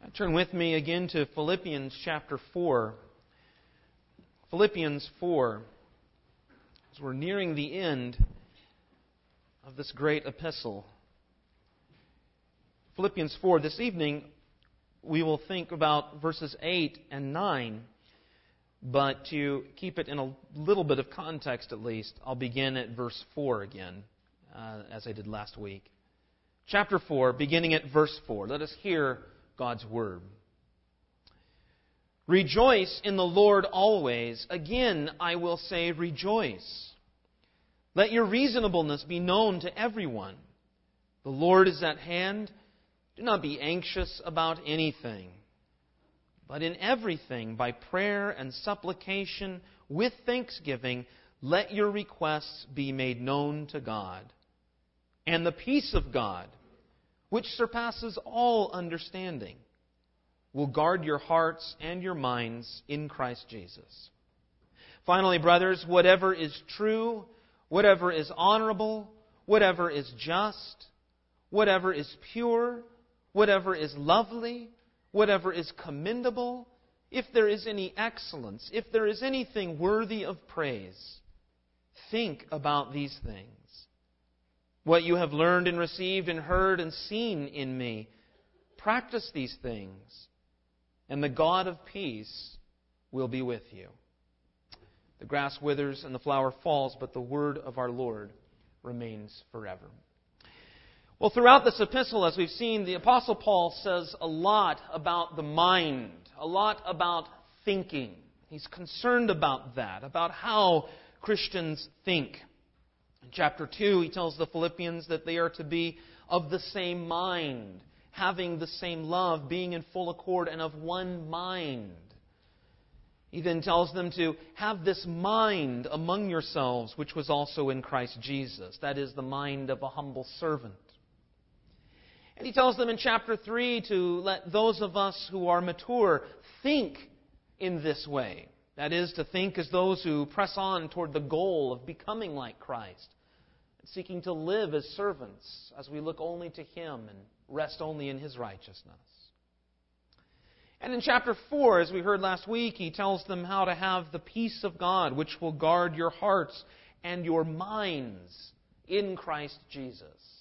Turn with me again to Philippians chapter 4. Philippians 4. As we're nearing the end of this great epistle. Philippians 4. This evening we will think about verses 8 and 9. But to keep it in a little bit of context at least, I'll begin at verse 4 again, as I did last week. Chapter 4, beginning at verse 4. Let us hear God's Word. Rejoice in the Lord always. Again, I will say rejoice. Let your reasonableness be known to everyone. The Lord is at hand. Do not be anxious about anything, but in everything, by prayer and supplication, with thanksgiving, let your requests be made known to God. And the peace of God, which surpasses all understanding, will guard your hearts and your minds in Christ Jesus. Finally, brothers, whatever is true, whatever is honorable, whatever is just, whatever is pure, whatever is lovely, whatever is commendable, if there is any excellence, if there is anything worthy of praise, think about these things. What you have learned and received and heard and seen in me, practice these things, and the God of peace will be with you. The grass withers and the flower falls, but the word of our Lord remains forever. Well, throughout this epistle, as we've seen, the Apostle Paul says a lot about the mind, a lot about thinking. He's concerned about that, about how Christians think. In chapter 2, he tells the Philippians that they are to be of the same mind, having the same love, being in full accord and of one mind. He then tells them to have this mind among yourselves, which was also in Christ Jesus. That is the mind of a humble servant. And he tells them in chapter 3 to let those of us who are mature think in this way. That is, to think as those who press on toward the goal of becoming like Christ, seeking to live as servants as we look only to Him and rest only in His righteousness. And in chapter 4, as we heard last week, he tells them how to have the peace of God, which will guard your hearts and your minds in Christ Jesus.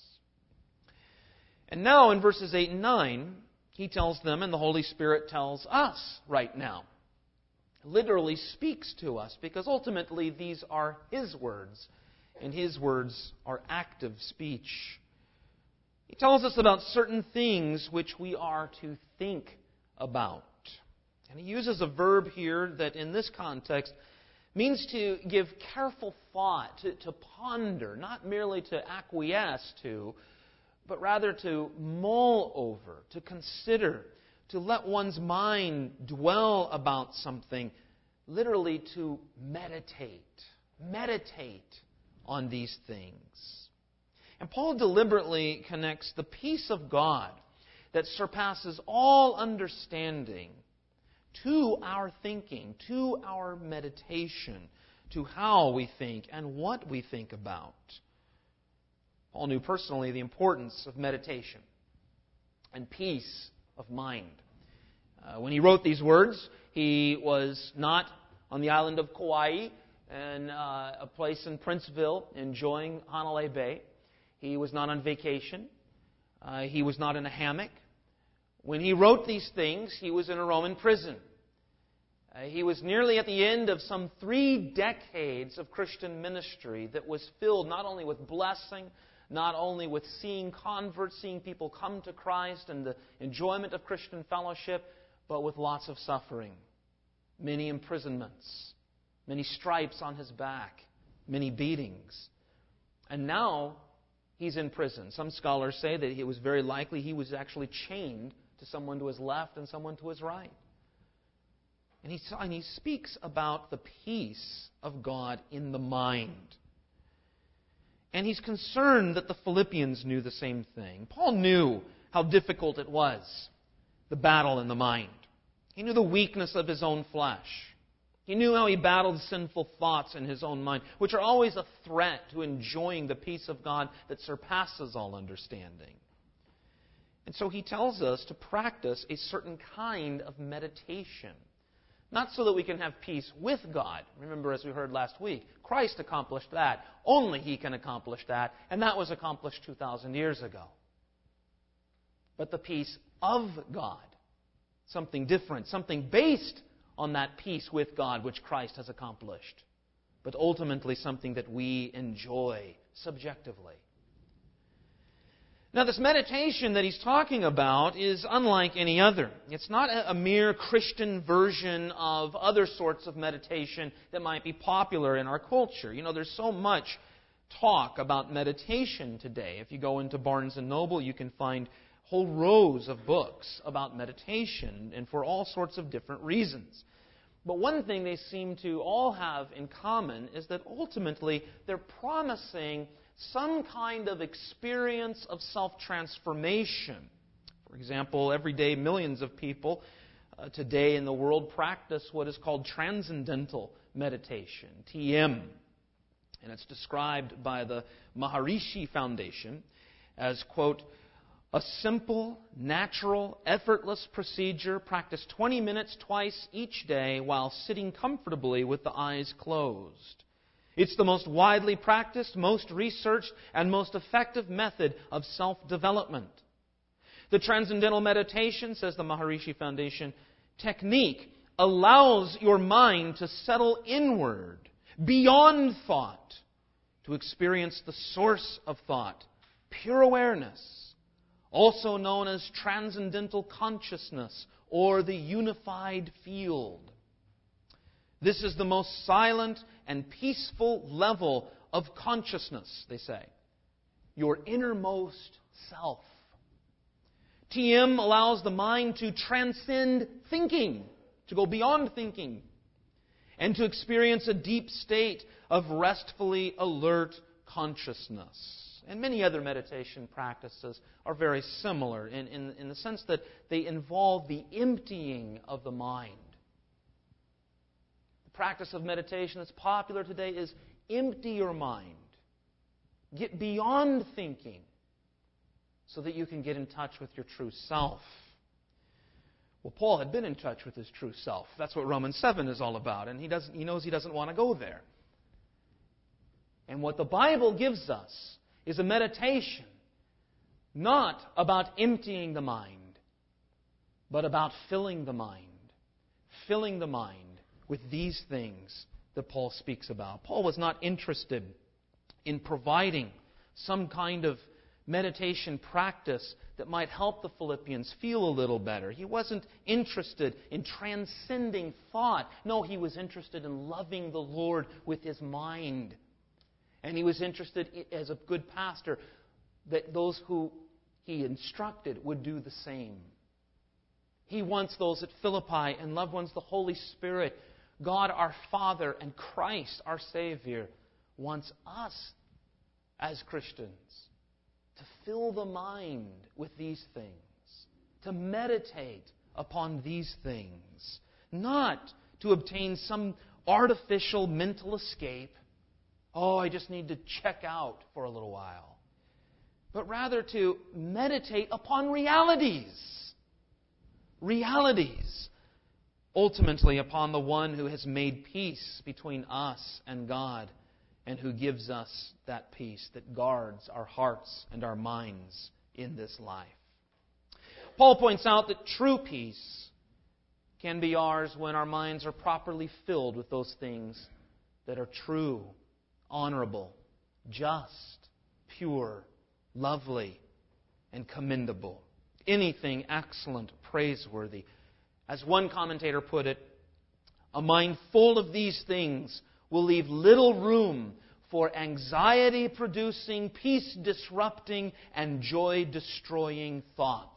And now in verses 8 and 9, he tells them, and the Holy Spirit tells us right now, literally speaks to us, because ultimately these are His words, and His words are active speech. He tells us about certain things which we are to think about. And he uses a verb here that in this context means to give careful thought, to ponder, not merely to acquiesce to, but rather to mull over, to consider, to let one's mind dwell about something, literally to meditate on these things. And Paul deliberately connects the peace of God that surpasses all understanding to our thinking, to our meditation, to how we think and what we think about. Paul knew personally the importance of meditation and peace of mind. When he wrote these words, he was not on the island of Kauai and a place in Princeville enjoying Hanalei Bay. He was not on vacation. He was not in a hammock. When he wrote these things, he was in a Roman prison. He was nearly at the end of some 3 decades of Christian ministry that was filled not only with blessing, not only with seeing converts, seeing people come to Christ and the enjoyment of Christian fellowship, but with lots of suffering. Many imprisonments, many stripes on his back, many beatings. And now he's in prison. Some scholars say that it was very likely he was actually chained to someone to his left and someone to his right. And he speaks about the peace of God in the mind. And he's concerned that the Philippians knew the same thing. Paul knew how difficult it was, the battle in the mind. He knew the weakness of his own flesh. He knew how he battled sinful thoughts in his own mind, which are always a threat to enjoying the peace of God that surpasses all understanding. And so he tells us to practice a certain kind of meditation. Not so that we can have peace with God. Remember, as we heard last week, Christ accomplished that. Only He can accomplish that. And that was accomplished 2,000 years ago. But the peace of God. Something different. Something based on that peace with God which Christ has accomplished. But ultimately something that we enjoy subjectively. Now, this meditation that he's talking about is unlike any other. It's not a mere Christian version of other sorts of meditation that might be popular in our culture. You know, there's so much talk about meditation today. If you go into Barnes & Noble, you can find whole rows of books about meditation, and for all sorts of different reasons. But one thing they seem to all have in common is that ultimately they're promising some kind of experience of self-transformation. For example, every day millions of people today in the world practice what is called transcendental meditation, TM. And it's described by the Maharishi Foundation as, quote, a simple, natural, effortless procedure practiced 20 minutes twice each day while sitting comfortably with the eyes closed. It's the most widely practiced, most researched, and most effective method of self-development. The Transcendental Meditation, says the Maharishi Foundation, technique allows your mind to settle inward, beyond thought, to experience the source of thought, pure awareness, also known as transcendental consciousness or the unified field. This is the most silent and peaceful level of consciousness, they say. Your innermost self. TM allows the mind to transcend thinking, to go beyond thinking, and to experience a deep state of restfully alert consciousness. And many other meditation practices are very similar in the sense that they involve the emptying of the mind. Practice of meditation that's popular today is empty your mind. Get beyond thinking so that you can get in touch with your true self. Well, Paul had been in touch with his true self. That's what Romans 7 is all about, and he knows he doesn't want to go there. And what the Bible gives us is a meditation not about emptying the mind, but about filling the mind. Filling the mind with these things that Paul speaks about. Paul was not interested in providing some kind of meditation practice that might help the Philippians feel a little better. He wasn't interested in transcending thought. No, he was interested in loving the Lord with his mind. And he was interested, as a good pastor, that those who he instructed would do the same. He wants those at Philippi and loved ones, the Holy Spirit, God our Father, and Christ our Savior, wants us as Christians to fill the mind with these things, to meditate upon these things, not to obtain some artificial mental escape. Oh, I just need to check out for a little while. But rather to meditate upon realities. Realities. Ultimately upon the one who has made peace between us and God and who gives us that peace that guards our hearts and our minds in this life. Paul points out that true peace can be ours when our minds are properly filled with those things that are true, honorable, just, pure, lovely, and commendable. Anything excellent, praiseworthy. As one commentator put it, a mind full of these things will leave little room for anxiety-producing, peace-disrupting, and joy-destroying thoughts.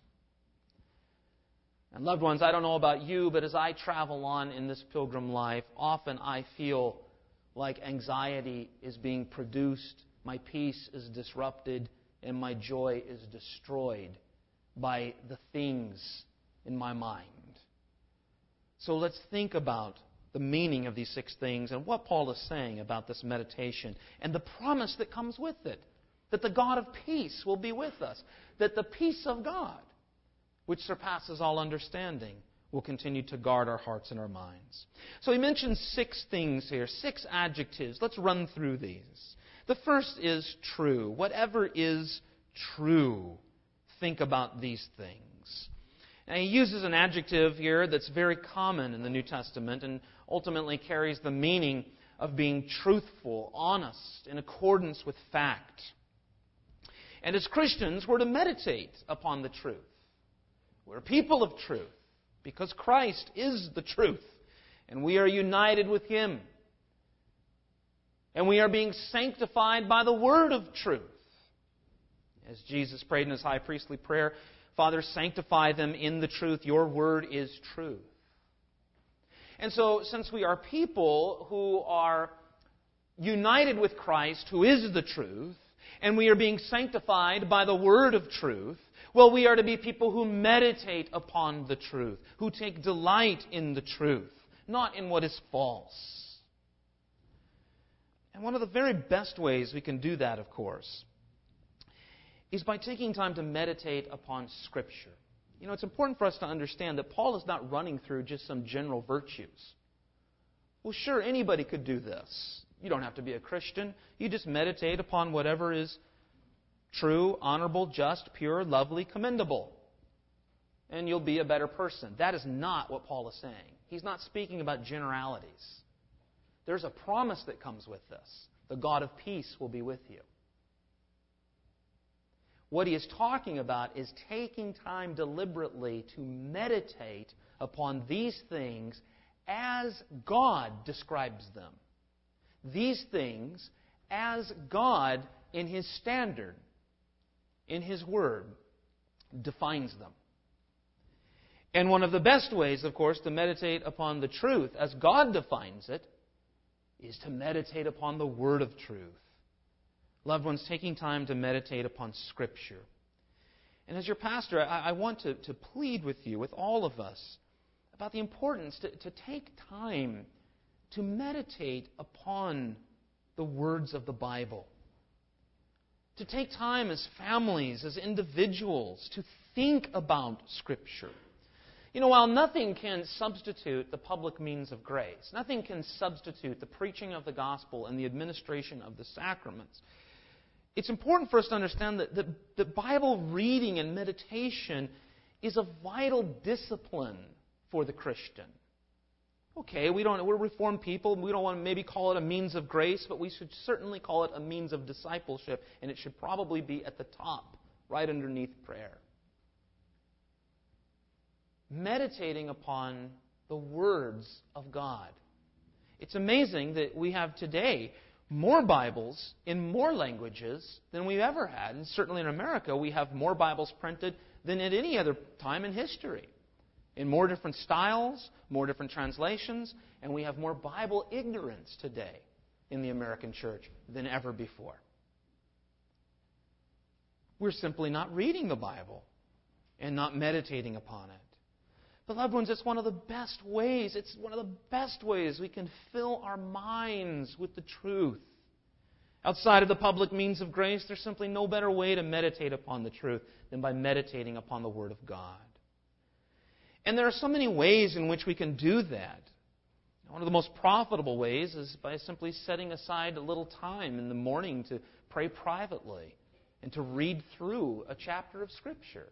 And loved ones, I don't know about you, but as I travel on in this pilgrim life, often I feel like anxiety is being produced, my peace is disrupted, and my joy is destroyed by the things in my mind. So let's think about the meaning of these 6 things and what Paul is saying about this meditation and the promise that comes with it. that the God of peace will be with us, that the peace of God, which surpasses all understanding, will continue to guard our hearts and our minds. So he mentions 6 things here, 6 adjectives. Let's run through these. The first is true. Whatever is true, think about these things. Now, he uses an adjective here that's very common in the New Testament and ultimately carries the meaning of being truthful, honest, in accordance with fact. And as Christians, we're to meditate upon the truth. We're people of truth because Christ is the truth, and we are united with Him. And we are being sanctified by the word of truth. As Jesus prayed in His high priestly prayer, Father, sanctify them in the truth. Your word is truth. And so, since we are people who are united with Christ, who is the truth, and we are being sanctified by the word of truth, well, we are to be people who meditate upon the truth, who take delight in the truth, not in what is false. And one of the very best ways we can do that, of course, is by taking time to meditate upon Scripture. You know, it's important for us to understand that Paul is not running through just some general virtues. Well, sure, anybody could do this. You don't have to be a Christian. You just meditate upon whatever is true, honorable, just, pure, lovely, commendable. And you'll be a better person. That is not what Paul is saying. He's not speaking about generalities. There's a promise that comes with this. The God of peace will be with you. What he is talking about is taking time deliberately to meditate upon these things as God describes them. These things as God in His standard, in His Word, defines them. And one of the best ways, of course, to meditate upon the truth as God defines it is to meditate upon the Word of truth. Loved ones, taking time to meditate upon Scripture. And as your pastor, I want to plead with you, with all of us, about the importance to take time to meditate upon the words of the Bible. To take time as families, as individuals, to think about Scripture. You know, while nothing can substitute the public means of grace, nothing can substitute the preaching of the gospel and the administration of the sacraments, it's important for us to understand that Bible reading and meditation is a vital discipline for the Christian. Okay, we're Reformed people. We don't want to maybe call it a means of grace, but we should certainly call it a means of discipleship, and it should probably be at the top, right underneath prayer. Meditating upon the words of God. It's amazing that we have today more Bibles in more languages than we've ever had. And certainly in America, we have more Bibles printed than at any other time in history. In more different styles, more different translations, and we have more Bible ignorance today in the American church than ever before. We're simply not reading the Bible and not meditating upon it. But loved ones, it's one of the best ways. It's one of the best ways we can fill our minds with the truth. Outside of the public means of grace, there's simply no better way to meditate upon the truth than by meditating upon the Word of God. And there are so many ways in which we can do that. One of the most profitable ways is by simply setting aside a little time in the morning to pray privately and to read through a chapter of Scripture.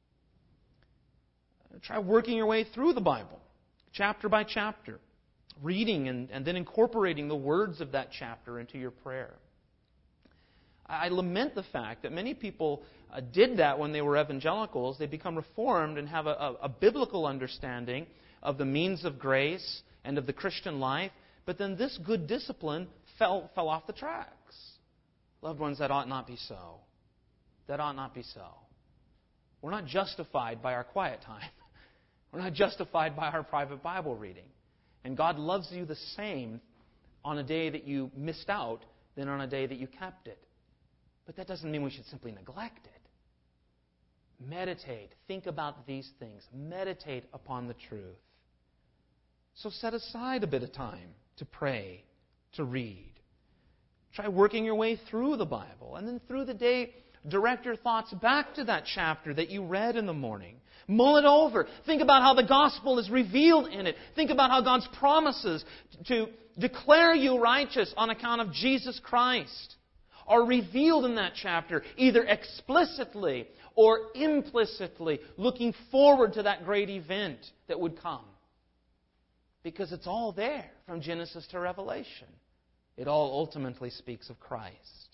Try working your way through the Bible, chapter by chapter, reading and then incorporating the words of that chapter into your prayer. I lament the fact that many people did that when they were evangelicals. They become Reformed and have a biblical understanding of the means of grace and of the Christian life, but then this good discipline fell off the tracks. Loved ones, that ought not be so. That ought not be so. We're not justified by our quiet time. We're not justified by our private Bible reading. And God loves you the same on a day that you missed out than on a day that you kept it. But that doesn't mean we should simply neglect it. Meditate. Think about these things. Meditate upon the truth. So set aside a bit of time to pray, to read. Try working your way through the Bible. And then through the day, direct your thoughts back to that chapter that you read in the morning. Mull it over. Think about how the gospel is revealed in it. Think about how God's promises to declare you righteous on account of Jesus Christ are revealed in that chapter, either explicitly or implicitly, looking forward to that great event that would come. Because it's all there from Genesis to Revelation. It all ultimately speaks of Christ.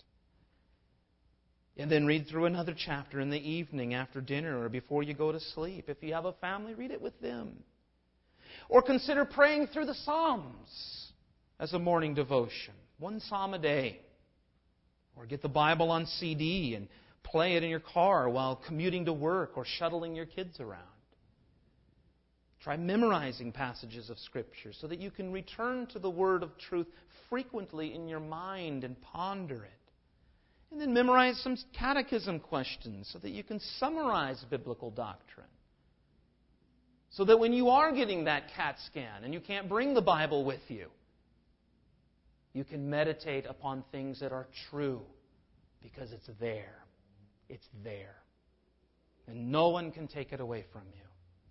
And then read through another chapter in the evening after dinner or before you go to sleep. If you have a family, read it with them. Or consider praying through the Psalms as a morning devotion. One psalm a day. Or get the Bible on CD and play it in your car while commuting to work or shuttling your kids around. Try memorizing passages of Scripture so that you can return to the Word of truth frequently in your mind and ponder it. And then memorize some catechism questions so that you can summarize biblical doctrine. So that when you are getting that CAT scan and you can't bring the Bible with you, you can meditate upon things that are true because it's there. It's there. And no one can take it away from you.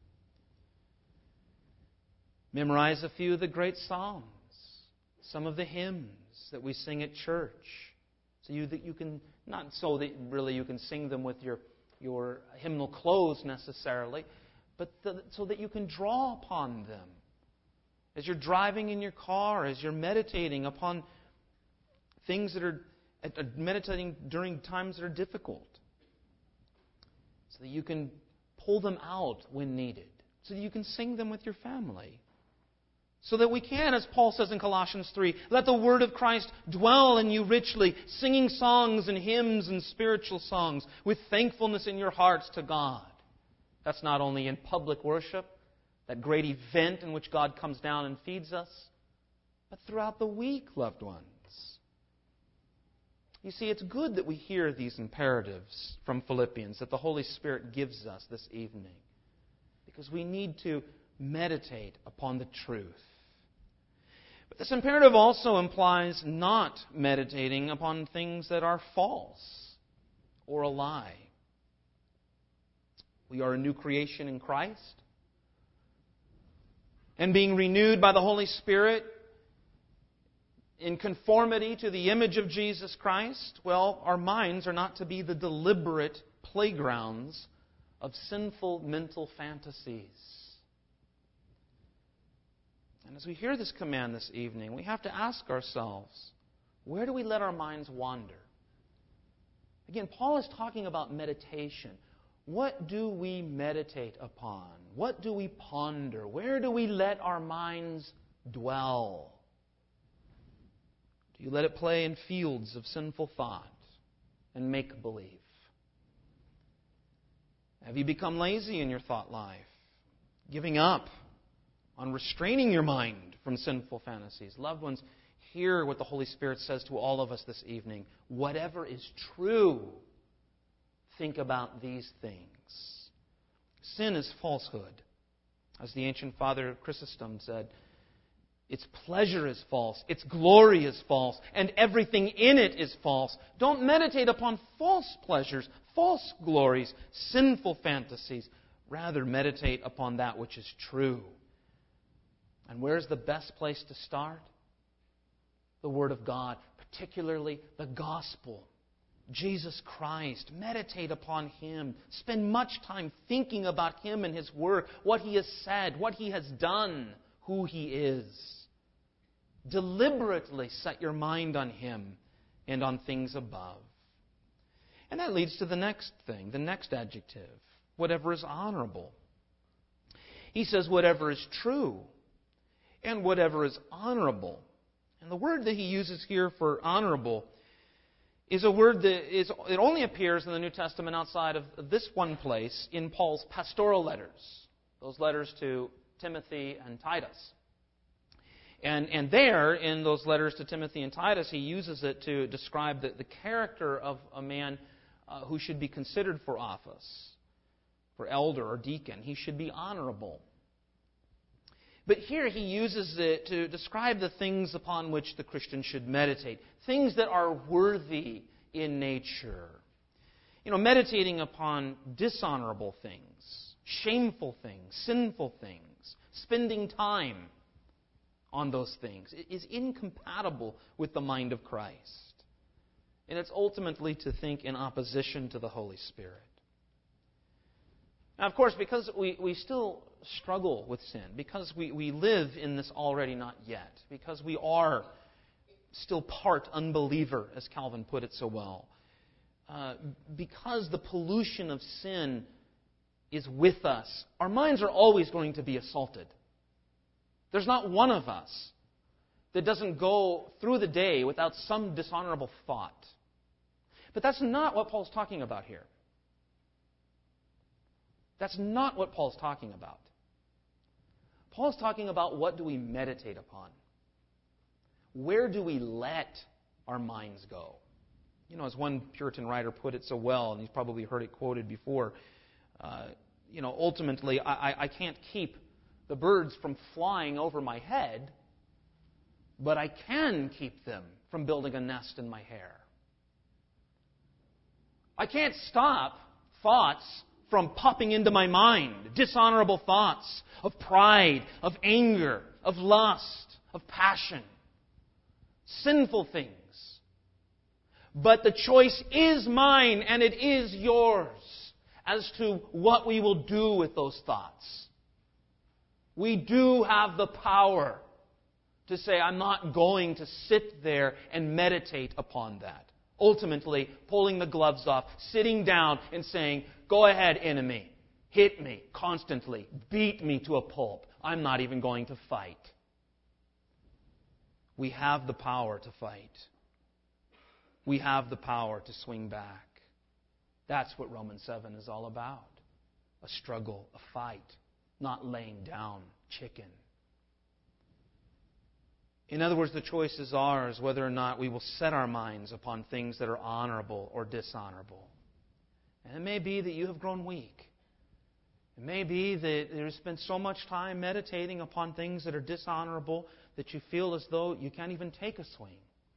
Memorize a few of the great Psalms, some of the hymns that we sing at church, so that you can, not so that really you can sing them with your hymnal clothes necessarily, but so that you can draw upon them as you're driving in your car, as you're meditating upon things that are meditating during times that are difficult, so that you can pull them out when needed, so that you can sing them with your family. So that we can, as Paul says in Colossians 3, let the word of Christ dwell in you richly, singing songs and hymns and spiritual songs with thankfulness in your hearts to God. That's not only in public worship, that great event in which God comes down and feeds us, but throughout the week, loved ones. You see, it's good that we hear these imperatives from Philippians that the Holy Spirit gives us this evening, because we need to meditate upon the truth. But this imperative also implies not meditating upon things that are false or a lie. We are a new creation in Christ. And being renewed by the Holy Spirit in conformity to the image of Jesus Christ, well, our minds are not to be the deliberate playgrounds of sinful mental fantasies. And as we hear this command this evening, we have to ask ourselves, where do we let our minds wander? Again, Paul is talking about meditation. What do we meditate upon? What do we ponder? Where do we let our minds dwell? Do you let it play in fields of sinful thought and make-believe? Have you become lazy in your thought life, giving up on restraining your mind from sinful fantasies? Loved ones, hear what the Holy Spirit says to all of us this evening. Whatever is true, think about these things. Sin is falsehood. As the ancient father Chrysostom said, its pleasure is false, its glory is false, and everything in it is false. Don't meditate upon false pleasures, false glories, sinful fantasies. Rather, meditate upon that which is true. And where's the best place to start? The Word of God, particularly the Gospel. Jesus Christ. Meditate upon Him. Spend much time thinking about Him and His work, what He has said, what He has done, who He is. Deliberately set your mind on Him and on things above. And that leads to the next thing, the next adjective. Whatever is honorable. He says whatever is true and whatever is honorable. And the word that he uses here for honorable is a word that it only appears in the New Testament outside of this one place in Paul's pastoral letters. Those letters to Timothy and Titus. And there, in those letters to Timothy and Titus, he uses it to describe the character of a man who should be considered for office, for elder or deacon. He should be honorable. But here he uses it to describe the things upon which the Christian should meditate. Things that are worthy in nature. Meditating upon dishonorable things, shameful things, sinful things, spending time on those things is incompatible with the mind of Christ. And it's ultimately to think in opposition to the Holy Spirit. Now, of course, because we still struggle with sin, because we live in this already not yet, because we are still part unbeliever, as Calvin put it so well, because the pollution of sin is with us, our minds are always going to be assaulted. There's not one of us that doesn't go through the day without some dishonorable thought. But that's not what Paul's talking about here. That's not what Paul's talking about. Paul's talking about what do we meditate upon? Where do we let our minds go? As one Puritan writer put it so well, and he's probably heard it quoted before, ultimately, I can't keep the birds from flying over my head, but I can keep them from building a nest in my hair. I can't stop thoughts from popping into my mind, dishonorable thoughts of pride, of anger, of lust, of passion, sinful things. But the choice is mine and it is yours as to what we will do with those thoughts. We do have the power to say, I'm not going to sit there and meditate upon that. Ultimately, pulling the gloves off, sitting down and saying, go ahead, enemy. Hit me constantly. Beat me to a pulp. I'm not even going to fight. We have the power to fight. We have the power to swing back. That's what Romans 7 is all about. A struggle, a fight, not laying down chicken. In other words, the choice is ours whether or not we will set our minds upon things that are honorable or dishonorable. And it may be that you have grown weak. It may be that there's been so much time meditating upon things that are dishonorable that you feel as though you can't even take a swing.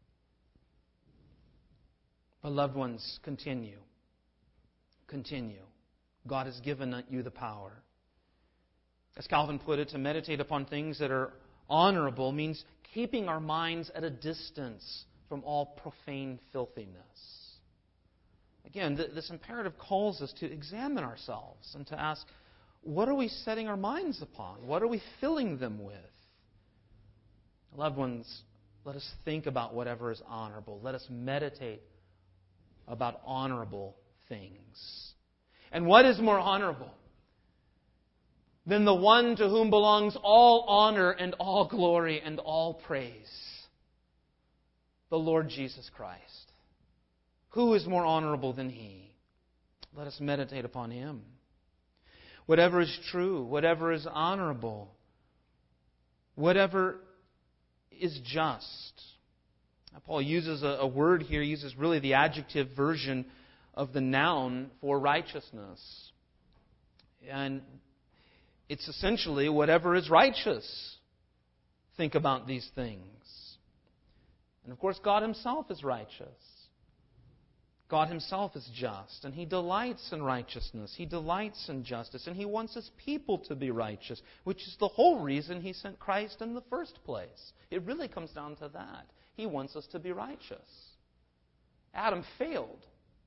But loved ones, continue. Continue. God has given you the power. As Calvin put it, to meditate upon things that are honorable means keeping our minds at a distance from all profane filthiness. Again, this imperative calls us to examine ourselves and to ask, what are we setting our minds upon? What are we filling them with? Loved ones, let us think about whatever is honorable. Let us meditate about honorable things. And what is more honorable than the one to whom belongs all honor and all glory and all praise? The Lord Jesus Christ. Who is more honorable than He? Let us meditate upon Him. Whatever is true, whatever is honorable, whatever is just. Now, Paul uses a word here, he uses really the adjective version of the noun for righteousness. And it's essentially whatever is righteous. Think about these things. And of course, God Himself is righteous. God Himself is just, and He delights in righteousness. He delights in justice, and He wants His people to be righteous, which is the whole reason He sent Christ in the first place. It really comes down to that. He wants us to be righteous. Adam failed.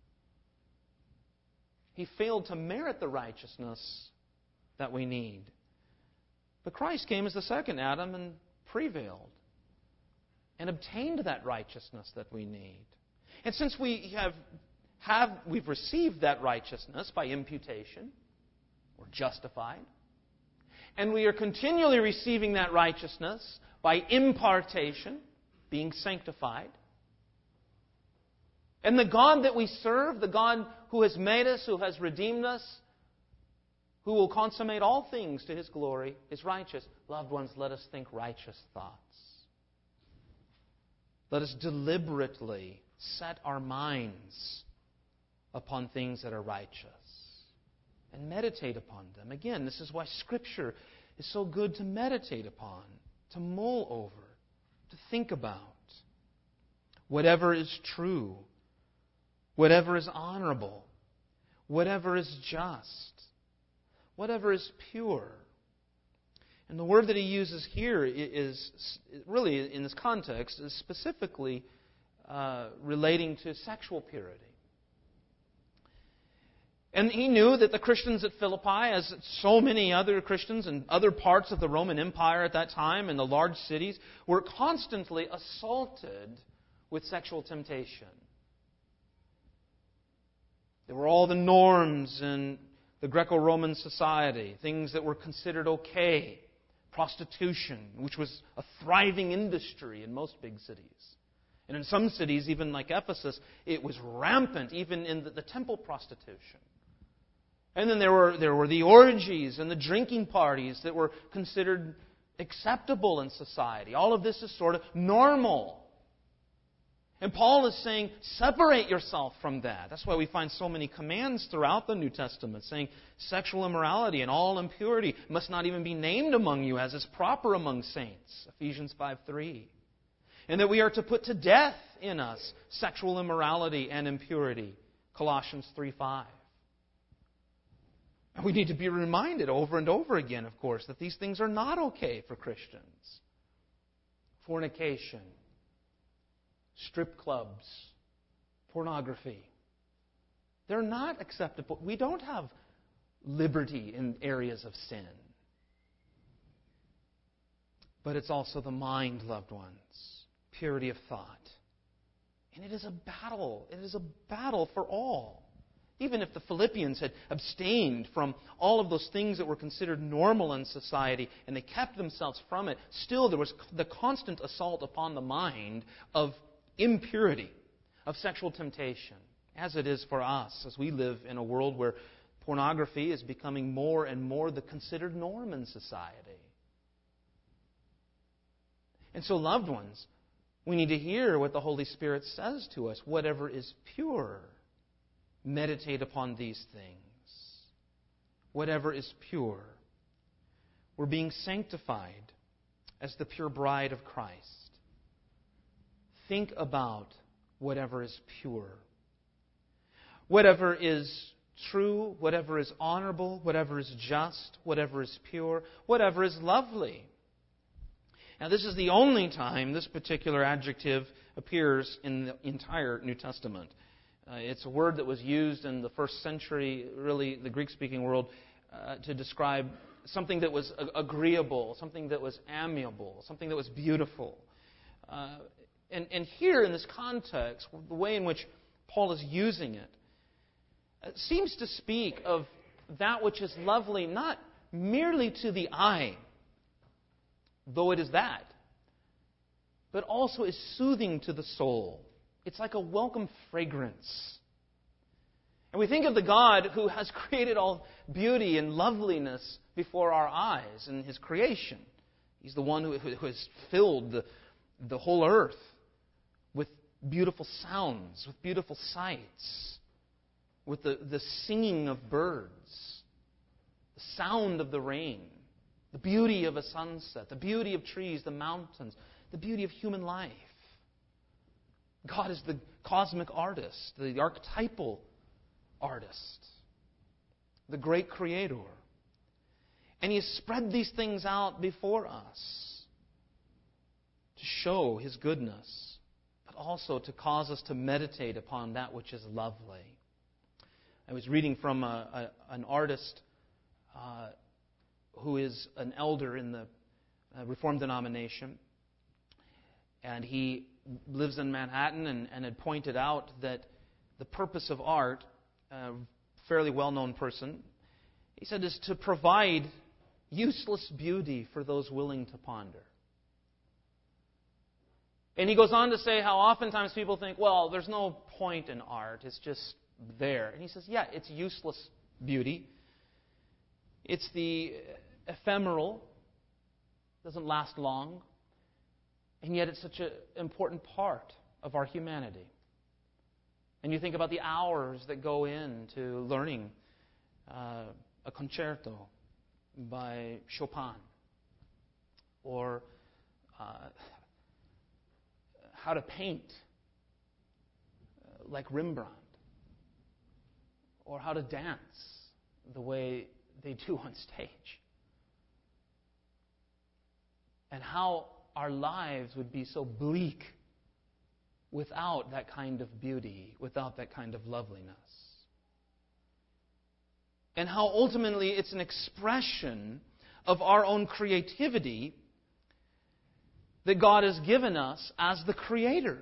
He failed to merit the righteousness that we need. But Christ came as the second Adam and prevailed and obtained that righteousness that we need. And since we've received that righteousness by imputation, we're justified, and we are continually receiving that righteousness by impartation, being sanctified. And the God that we serve, the God who has made us, who has redeemed us, who will consummate all things to His glory, is righteous. Loved ones, let us think righteous thoughts. Let us deliberately set our minds upon things that are righteous and meditate upon them. Again, this is why Scripture is so good to meditate upon, to mull over, to think about. Whatever is true, whatever is honorable, whatever is just, whatever is pure. And the word that he uses here is really, in this context, is specifically relating to sexual purity. And he knew that the Christians at Philippi, as so many other Christians in other parts of the Roman Empire at that time, in the large cities, were constantly assaulted with sexual temptation. There were all the norms in the Greco-Roman society, things that were considered okay. Prostitution, which was a thriving industry in most big cities. And in some cities, even like Ephesus, it was rampant, even in the temple prostitution. And then there were the orgies and the drinking parties that were considered acceptable in society. All of this is sort of normal. And Paul is saying, separate yourself from that. That's why we find so many commands throughout the New Testament saying sexual immorality and all impurity must not even be named among you as is proper among saints. Ephesians 5:3. And that we are to put to death in us sexual immorality and impurity. Colossians 3:5. And we need to be reminded over and over again, of course, that these things are not okay for Christians. Fornication, strip clubs, pornography. They're not acceptable. We don't have liberty in areas of sin. But it's also the mind, loved ones. Purity of thought. And it is a battle. It is a battle for all. Even if the Philippians had abstained from all of those things that were considered normal in society and they kept themselves from it, still there was the constant assault upon the mind of impurity, of sexual temptation, as it is for us as we live in a world where pornography is becoming more and more the considered norm in society. And so, loved ones, we need to hear what the Holy Spirit says to us. Whatever is pure, meditate upon these things. Whatever is pure. We're being sanctified as the pure bride of Christ. Think about whatever is pure. Whatever is true, whatever is honorable, whatever is just, whatever is pure, whatever is lovely. Now, this is the only time this particular adjective appears in the entire New Testament. It's a word that was used in the first century, really the Greek-speaking world, to describe something that was agreeable, something that was amiable, something that was beautiful. And here in this context, the way in which Paul is using it seems to speak of that which is lovely not merely to the eye, though it is that, but also is soothing to the soul. It's like a welcome fragrance. And we think of the God who has created all beauty and loveliness before our eyes in His creation. He's the one who has filled the whole earth with beautiful sounds, with beautiful sights, with the singing of birds, the sound of the rain, the beauty of a sunset, the beauty of trees, the mountains, the beauty of human life. God is the cosmic artist, the archetypal artist, the great creator. And He has spread these things out before us to show His goodness, but also to cause us to meditate upon that which is lovely. I was reading from an artist who is an elder in the Reformed denomination, and he lives in Manhattan and had pointed out that the purpose of art, a fairly well-known person, he said, is to provide useless beauty for those willing to ponder. And he goes on to say how oftentimes people think, well, there's no point in art, it's just there. And he says, yeah, it's useless beauty. It's the ephemeral, doesn't last long, and yet it's such an important part of our humanity. And you think about the hours that go into learning a concerto by Chopin, or how to paint like Rembrandt, or how to dance the way they do on stage. And how our lives would be so bleak without that kind of beauty, without that kind of loveliness. And how ultimately it's an expression of our own creativity that God has given us as the Creator.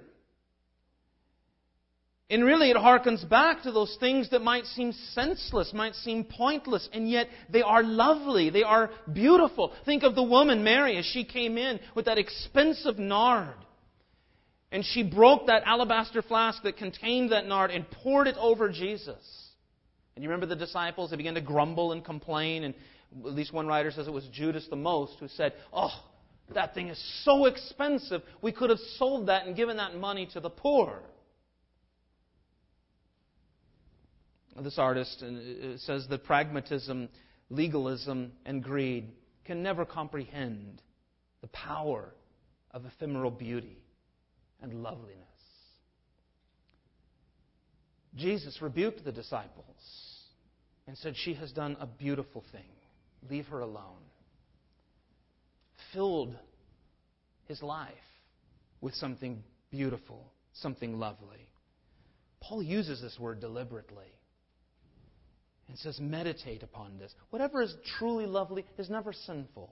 And really it harkens back to those things that might seem senseless, might seem pointless, and yet they are lovely, they are beautiful. Think of the woman, Mary, as she came in with that expensive nard. And she broke that alabaster flask that contained that nard and poured it over Jesus. And you remember the disciples, they began to grumble and complain, and at least one writer says it was Judas the most who said, "Oh, that thing is so expensive, we could have sold that and given that money to the poor." This artist says that pragmatism, legalism, and greed can never comprehend the power of ephemeral beauty and loveliness. Jesus rebuked the disciples and said, "She has done a beautiful thing. Leave her alone." Filled his life with something beautiful, something lovely. Paul uses this word deliberately and says, meditate upon this. Whatever is truly lovely is never sinful.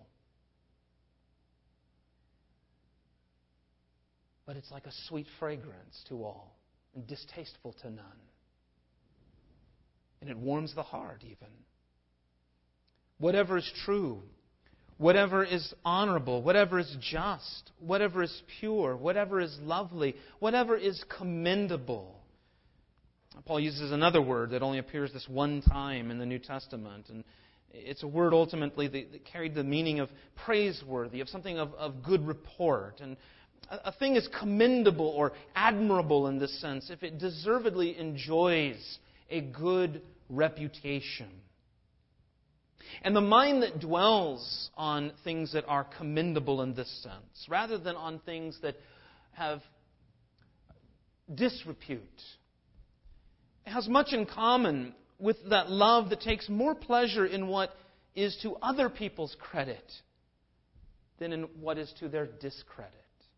But it's like a sweet fragrance to all and distasteful to none. And it warms the heart even. Whatever is true, whatever is honorable, whatever is just, whatever is pure, whatever is lovely, whatever is commendable. Paul uses another word that only appears this one time in the New Testament. And it's a word ultimately that carried the meaning of praiseworthy, of something of good report. And a thing is commendable or admirable in this sense if it deservedly enjoys a good reputation. And the mind that dwells on things that are commendable in this sense, rather than on things that have disrepute, has much in common with that love that takes more pleasure in what is to other people's credit than in what is to their discredit.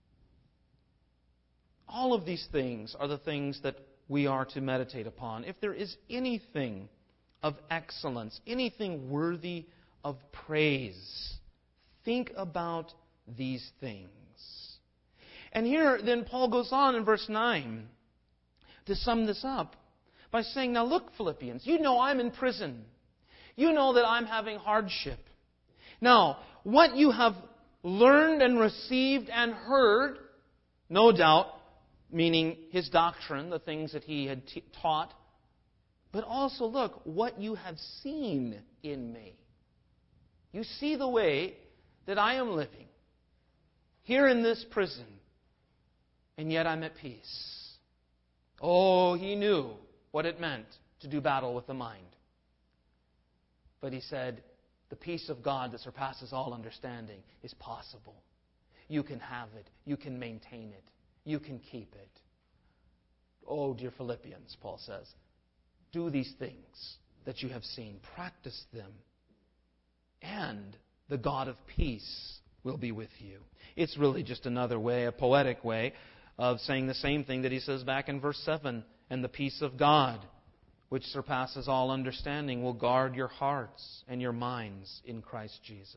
All of these things are the things that we are to meditate upon. If there is anything of excellence, anything worthy of praise, think about these things. And here then Paul goes on in verse 9 to sum this up by saying, now look, Philippians, you know I'm in prison. You know that I'm having hardship. Now, what you have learned and received and heard, no doubt, meaning his doctrine, the things that he had taught, but also look, what you have seen in me. You see the way that I am living here in this prison, and yet I'm at peace. Oh, he knew what it meant to do battle with the mind. But he said, the peace of God that surpasses all understanding is possible. You can have it. You can maintain it. You can keep it. Oh, dear Philippians, Paul says, do these things that you have seen. Practice them. And the God of peace will be with you. It's really just another way, a poetic way, of saying the same thing that he says back in verse 7. And the peace of God, which surpasses all understanding, will guard your hearts and your minds in Christ Jesus.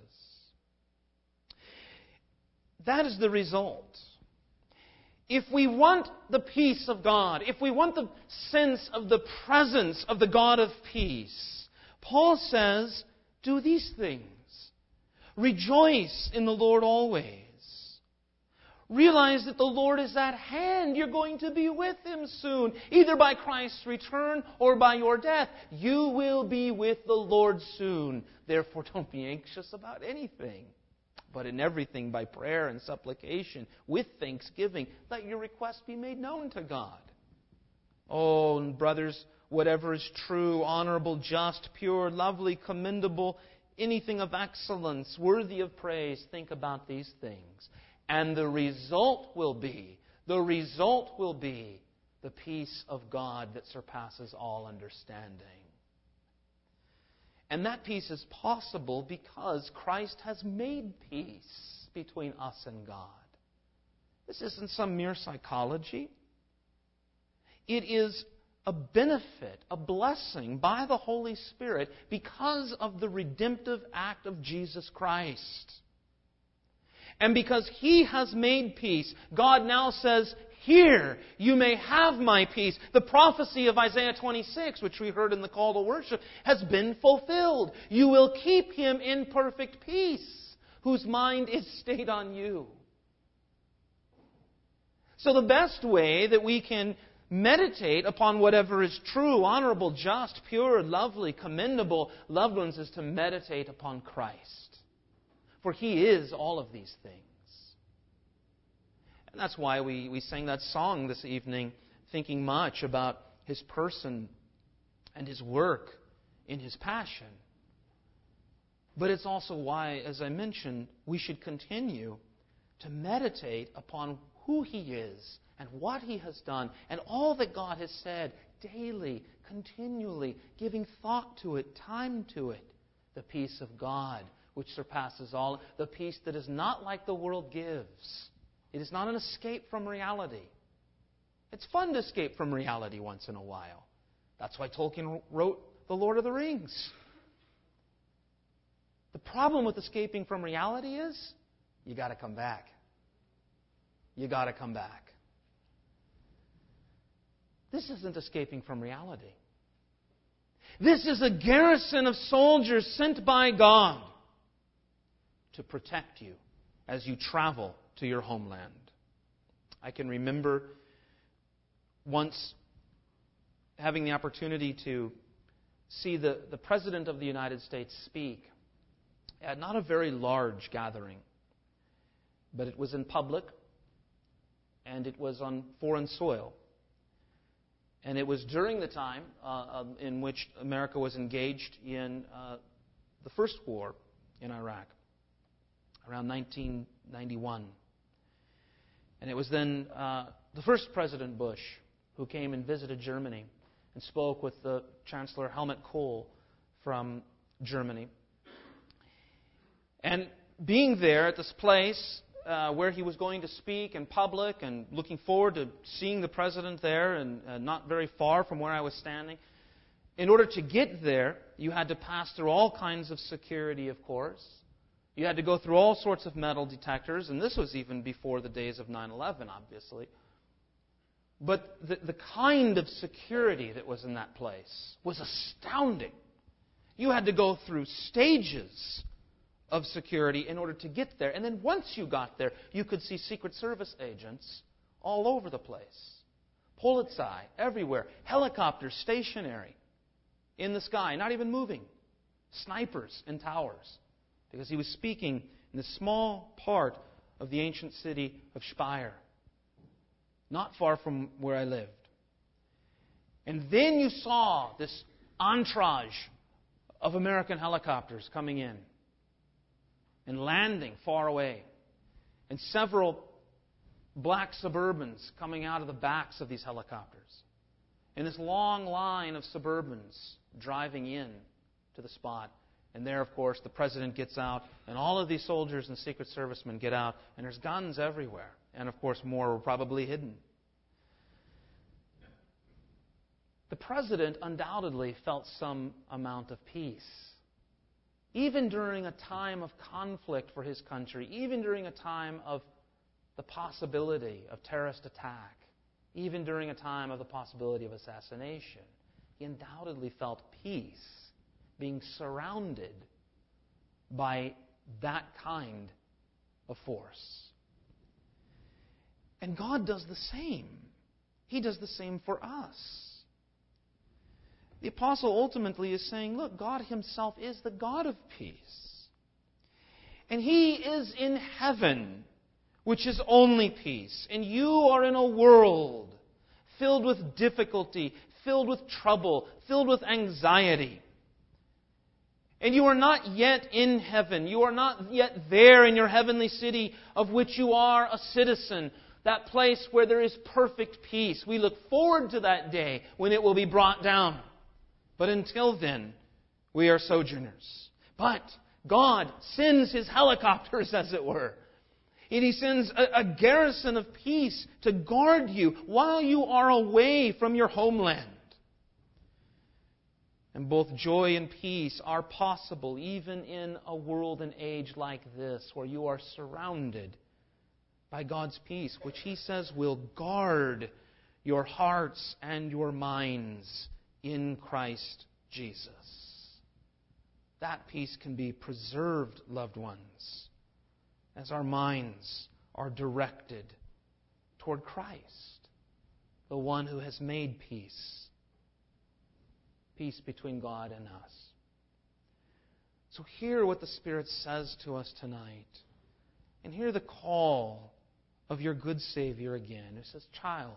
That is the result. If we want the peace of God, if we want the sense of the presence of the God of peace, Paul says, do these things. Rejoice in the Lord always. Realize that the Lord is at hand. You're going to be with Him soon, either by Christ's return or by your death. You will be with the Lord soon. Therefore, don't be anxious about anything, but in everything by prayer and supplication, with thanksgiving, let your requests be made known to God. Oh, and brothers, whatever is true, honorable, just, pure, lovely, commendable, anything of excellence, worthy of praise, think about these things. And the result will be the peace of God that surpasses all understanding. And that peace is possible because Christ has made peace between us and God. This isn't some mere psychology. It is a benefit, a blessing by the Holy Spirit because of the redemptive act of Jesus Christ. And because He has made peace, God now says, "Here, you may have my peace." The prophecy of Isaiah 26, which we heard in the call to worship, has been fulfilled. You will keep him in perfect peace, whose mind is stayed on you. So the best way that we can meditate upon whatever is true, honorable, just, pure, lovely, commendable, loved ones, is to meditate upon Christ. For He is all of these things. And that's why we sang that song this evening, thinking much about His person and His work in His passion. But it's also why, as I mentioned, we should continue to meditate upon who He is and what He has done and all that God has said daily, continually, giving thought to it, time to it. The peace of God, which surpasses all, the peace that is not like the world gives. It is not an escape from reality. It's fun to escape from reality once in a while. That's why Tolkien wrote The Lord of the Rings. The problem with escaping from reality is you got to come back. You got to come back. This isn't escaping from reality. This is a garrison of soldiers sent by God to protect you as you travel to your homeland. I can remember once having the opportunity to see the President of the United States speak at not a very large gathering, but it was in public and it was on foreign soil. And it was during the time in which America was engaged in the first war in Iraq, around 1991. And it was then the first President Bush who came and visited Germany and spoke with the Chancellor Helmut Kohl from Germany. And being there at this place where he was going to speak in public and looking forward to seeing the President there and not very far from where I was standing, in order to get there, you had to pass through all kinds of security, of course. You had to go through all sorts of metal detectors, and this was even before the days of 9/11, obviously. But the kind of security that was in that place was astounding. You had to go through stages of security in order to get there. And then once you got there, you could see Secret Service agents all over the place. Polizei everywhere. Helicopters stationary in the sky, not even moving. Snipers in towers. Because he was speaking in this small part of the ancient city of Speyer, not far from where I lived. And then you saw this entourage of American helicopters coming in and landing far away, and several black Suburbans coming out of the backs of these helicopters, and this long line of Suburbans driving in to the spot. And there, of course, the President gets out, and all of these soldiers and Secret Servicemen get out, and there's guns everywhere. And, of course, more were probably hidden. The President undoubtedly felt some amount of peace. Even during a time of conflict for his country, even during a time of the possibility of terrorist attack, even during a time of the possibility of assassination, he undoubtedly felt peace being surrounded by that kind of force. And God does the same. He does the same for us. The apostle ultimately is saying, look, God Himself is the God of peace. And He is in heaven, which is only peace. And you are in a world filled with difficulty, filled with trouble, filled with anxiety. And you are not yet in heaven. You are not yet there in your heavenly city of which you are a citizen. That place where there is perfect peace. We look forward to that day when it will be brought down. But until then, we are sojourners. But God sends His helicopters, as it were. And He sends a garrison of peace to guard you while you are away from your homeland. And both joy and peace are possible even in a world and age like this, where you are surrounded by God's peace, which He says will guard your hearts and your minds in Christ Jesus. That peace can be preserved, loved ones, as our minds are directed toward Christ, the one who has made peace. Peace between God and us. So hear what the Spirit says to us tonight. And hear the call of your good Savior again, who says, "Child,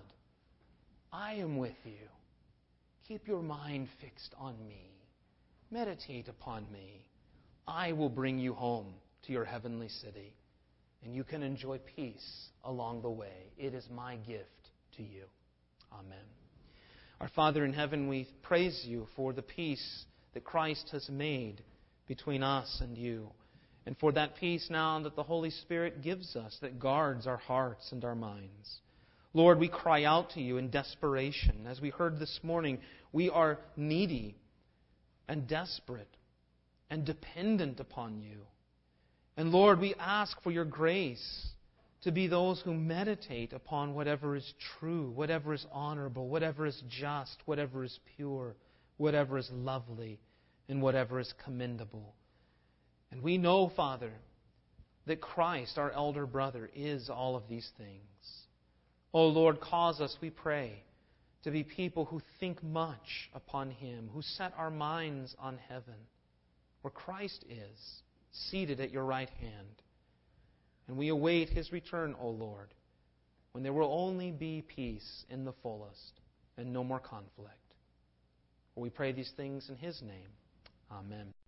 I am with you. Keep your mind fixed on me. Meditate upon me. I will bring you home to your heavenly city. And you can enjoy peace along the way. It is my gift to you." Amen. Our Father in heaven, we praise You for the peace that Christ has made between us and You, and for that peace now that the Holy Spirit gives us that guards our hearts and our minds. Lord, we cry out to You in desperation. As we heard this morning, we are needy and desperate and dependent upon You. And Lord, we ask for Your grace to be those who meditate upon whatever is true, whatever is honorable, whatever is just, whatever is pure, whatever is lovely, and whatever is commendable. And we know, Father, that Christ, our elder brother, is all of these things. Oh Lord, cause us, we pray, to be people who think much upon Him, who set our minds on heaven, where Christ is, seated at Your right hand. And we await His return, O Lord, when there will only be peace in the fullest and no more conflict. For we pray these things in His name. Amen.